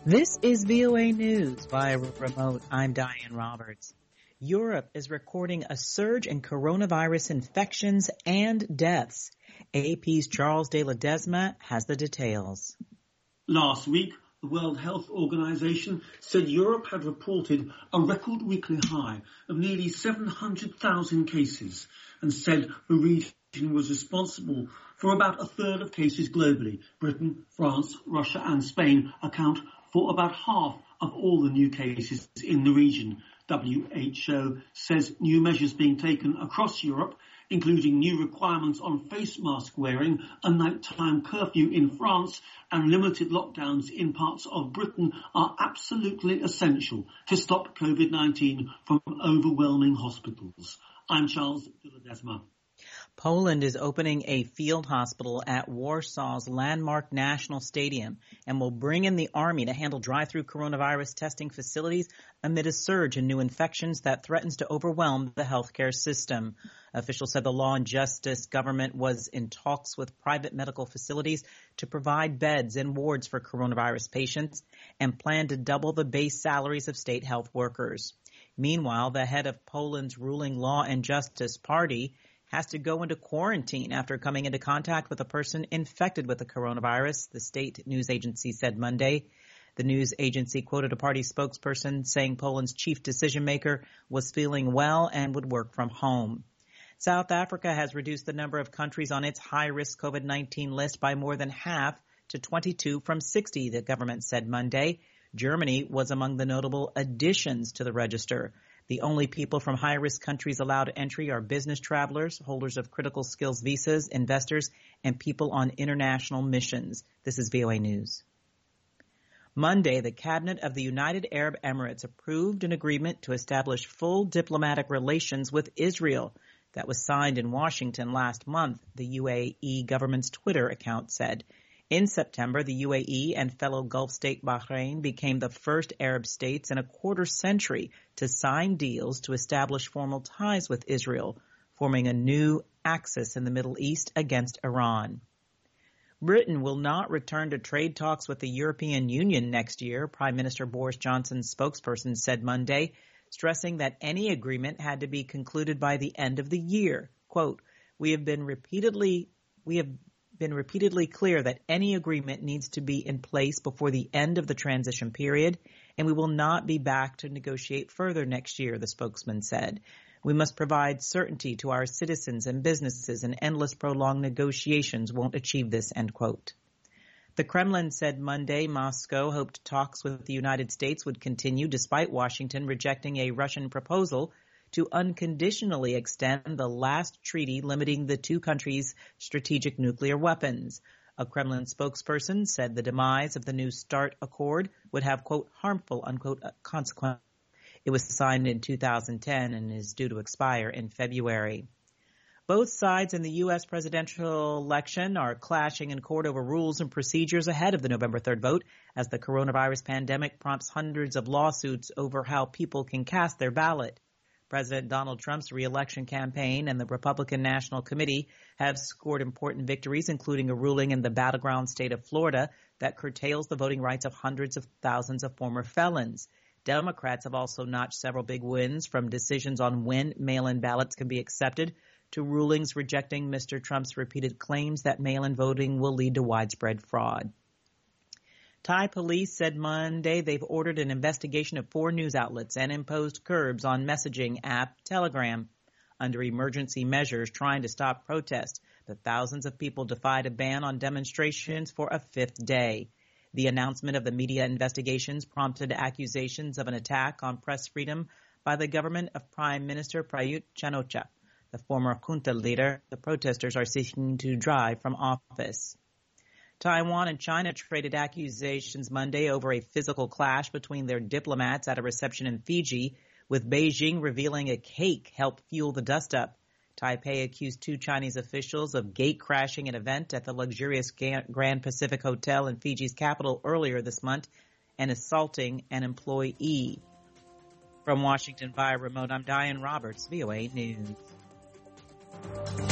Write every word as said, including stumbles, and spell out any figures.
This is V O A News via remote. I'm Diane Roberts. Europe is recording a surge in coronavirus infections and deaths. A P's Charles de Ledesma has the details. Last week, the World Health Organization said Europe had reported a record weekly high of nearly seven hundred thousand cases and said the region was responsible for about a third of cases globally. Britain, France, Russia and Spain account for about half of all the new cases in the region. W H O says new measures being taken across Europe, including new requirements on face mask wearing, a nighttime curfew in France and limited lockdowns in parts of Britain, are absolutely essential to stop COVID nineteen from overwhelming hospitals. I'm Charles de Ledesma. Poland is opening a field hospital at Warsaw's landmark National Stadium and will bring in the army to handle drive-through coronavirus testing facilities amid a surge in new infections that threatens to overwhelm the healthcare system. Officials said the Law and Justice government was in talks with private medical facilities to provide beds and wards for coronavirus patients and plan to double the base salaries of state health workers. Meanwhile, the head of Poland's ruling Law and Justice Party has to go into quarantine after coming into contact with a person infected with the coronavirus, the state news agency said Monday. The news agency quoted a party spokesperson saying Poland's chief decision maker was feeling well and would work from home. South Africa has reduced the number of countries on its high-risk COVID nineteen list by more than half to twenty-two from sixty, the government said Monday. Germany was among the notable additions to the register. The only people from high-risk countries allowed entry are business travelers, holders of critical skills visas, investors, and people on international missions. This is V O A News. Monday, the Cabinet of the United Arab Emirates approved an agreement to establish full diplomatic relations with Israel that was signed in Washington last month, the U A E government's Twitter account said. In September, the U A E and fellow Gulf state Bahrain became the first Arab states in a quarter century to sign deals to establish formal ties with Israel, forming a new axis in the Middle East against Iran. Britain will not return to trade talks with the European Union next year, Prime Minister Boris Johnson's spokesperson said Monday, stressing that any agreement had to be concluded by the end of the year. Quote, we have been repeatedly, we have been repeatedly clear that any agreement needs to be in place before the end of the transition period, and we will not be back to negotiate further next year, the spokesman said. We must provide certainty to our citizens and businesses, and endless prolonged negotiations won't achieve this, end quote. The Kremlin said Monday Moscow hoped talks with the United States would continue despite Washington rejecting a Russian proposal to unconditionally extend the last treaty limiting the two countries' strategic nuclear weapons. A Kremlin spokesperson said the demise of the New START Accord would have, quote, harmful, unquote, consequences. It was signed in two thousand ten and is due to expire in February. Both sides in the U S presidential election are clashing in court over rules and procedures ahead of the November third vote as the coronavirus pandemic prompts hundreds of lawsuits over how people can cast their ballot. President Donald Trump's re-election campaign and the Republican National Committee have scored important victories, including a ruling in the battleground state of Florida that curtails the voting rights of hundreds of thousands of former felons. Democrats have also notched several big wins, from decisions on when mail-in ballots can be accepted to rulings rejecting Mister Trump's repeated claims that mail-in voting will lead to widespread fraud. Thai police said Monday they've ordered an investigation of four news outlets and imposed curbs on messaging app Telegram under emergency measures trying to stop protests. But thousands of people defied a ban on demonstrations for a fifth day. The announcement of the media investigations prompted accusations of an attack on press freedom by the government of Prime Minister Prayut Chan-o-cha, the former junta leader the protesters are seeking to drive from office. Taiwan and China traded accusations Monday over a physical clash between their diplomats at a reception in Fiji, with Beijing revealing a cake helped fuel the dust-up. Taipei accused two Chinese officials of gate-crashing an event at the luxurious Grand Pacific Hotel in Fiji's capital earlier this month and assaulting an employee. From Washington via remote, I'm Diane Roberts, V O A News.